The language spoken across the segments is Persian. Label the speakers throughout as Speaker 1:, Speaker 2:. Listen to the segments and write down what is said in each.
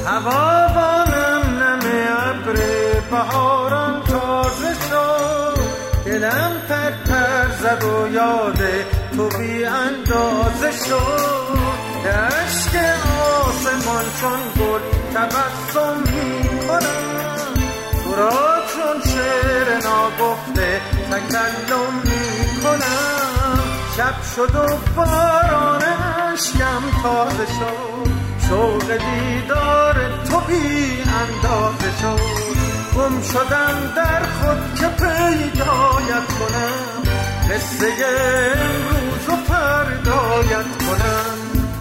Speaker 1: هوا با نم ابر بهاران تازه شد، دلم پر پر زد و یاد تو بی اندازه شد. اشک آسمان چون گل تبسم می کنم، تو را چون شعر ناگفته تکلم می کنم. شب شد و باران اشکم تازه شد، شوق دیدار تو بی اندازه شد. گم شدم در خود که پیدایت کنم، قصه امروز رو فردایت کنم.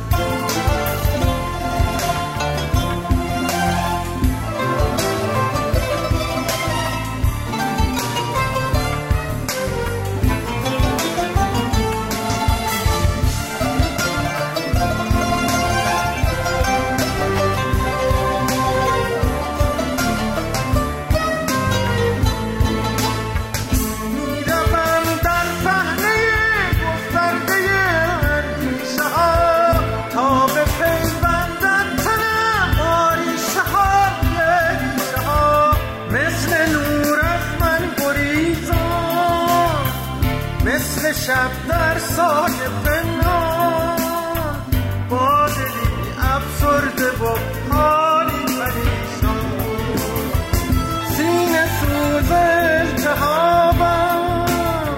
Speaker 1: شب در سایه پنهان، با دلی افسرده و حالی پریشان. سینه سوز التهابم،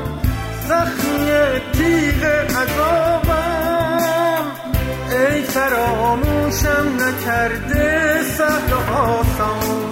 Speaker 1: زخمی تیغ عذابم. ای فراموشم نکرده سهل و آسان.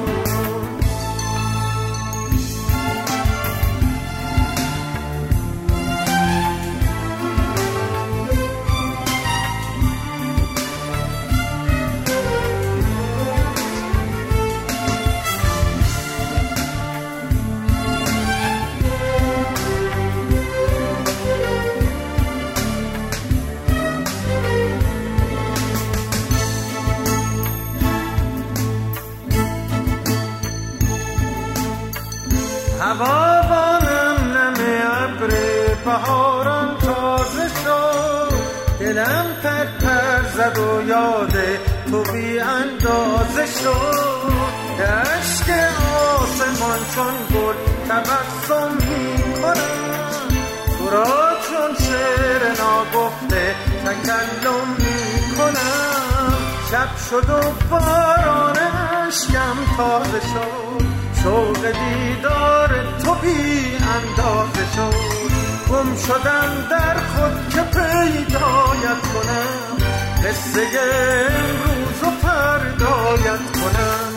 Speaker 1: هوا با نم ابر بهاران تازه شد، دلم پر پر زد و یاد تو بی اندازه شد. اشک آسمان چون گل تبسم می کنم، تو را چون شعر ناگفته تکلم می کنم. شب شد و باران اشکم تازه شد، شوق دیدار تو بی اندازه شد. گم شدم در خود که پیدایت کنم، قصه امروز رو فردایت کنم.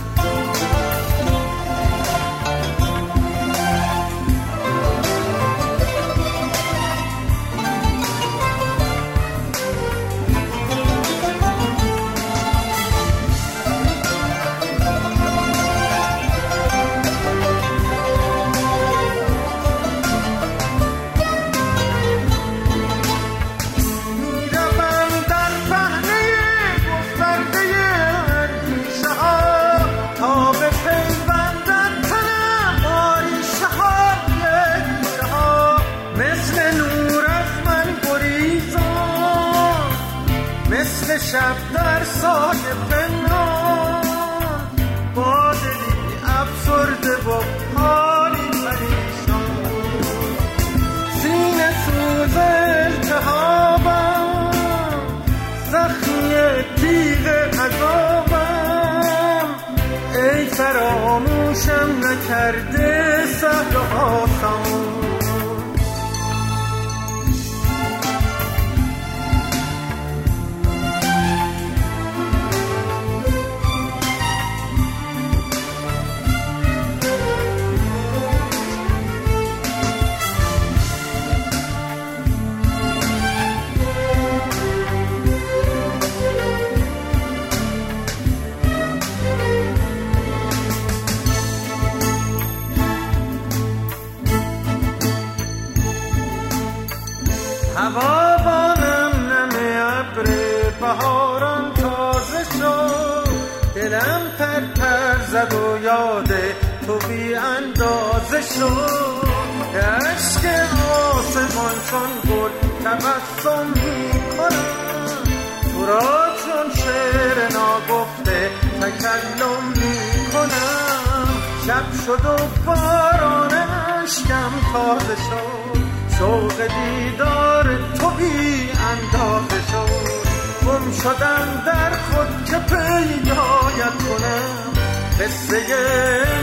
Speaker 1: شب در سایه پنهان، با دلی افسرده و حالی پریشان. سینه سوز التهابم، زخمی تیغ عذابم. ای فراموشم نکرده سهل و آسان. هوا با نم ابر بهاران تازه شد، دلم پر پر زد و یاد تو بی اندازه شد. اشک آسمان چون گل تبسم می کنم، تو را چون شعر ناگفته شد و باران اشکم تازه شد، شوق دیدار تو بی اندازه شد. گم شدم در خود که پیدایت کنم، قصه